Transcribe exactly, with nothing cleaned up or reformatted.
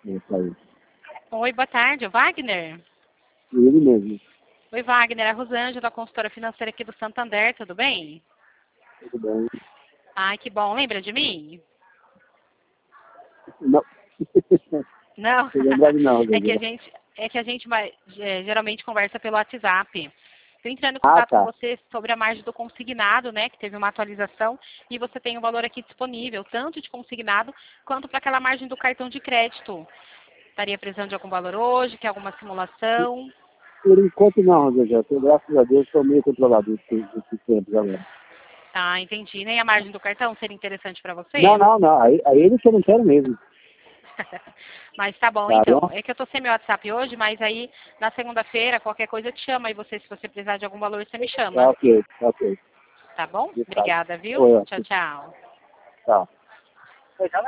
Isso aí. Oi, boa tarde, o Wagner. Ele mesmo. Oi, Wagner, é a Rosângela, consultora financeira aqui do Santander, tudo bem? Tudo bem. Ai, que bom, lembra de mim? Não. Não? Não lembro não, É que a Rosângela. gente, é que a gente vai- é, geralmente conversa pelo WhatsApp. Estou entrando em Ah, contato com tá. você sobre a margem do consignado, né? Que teve uma atualização e você tem um valor aqui disponível, tanto de consignado quanto para aquela margem do cartão de crédito. Estaria precisando de algum valor hoje, quer alguma simulação? Por enquanto não, Rosângela. Eu, graças a Deus, estou meio controlador desses desses tempos agora. Ah, entendi. Nem a margem do cartão seria interessante para Não, você? não, não. Aí, aí ele que eu não quero mesmo. Mas tá bom, Tá então. bom? É que eu tô sem meu WhatsApp hoje, mas aí na segunda-feira, qualquer coisa eu te chamo. Aí você, se você precisar de algum valor, você me Tá chama. ok, tá ok. Tá bom? Obrigado. Obrigada, viu? Oi, ó. Tchau, tchau. Tchau.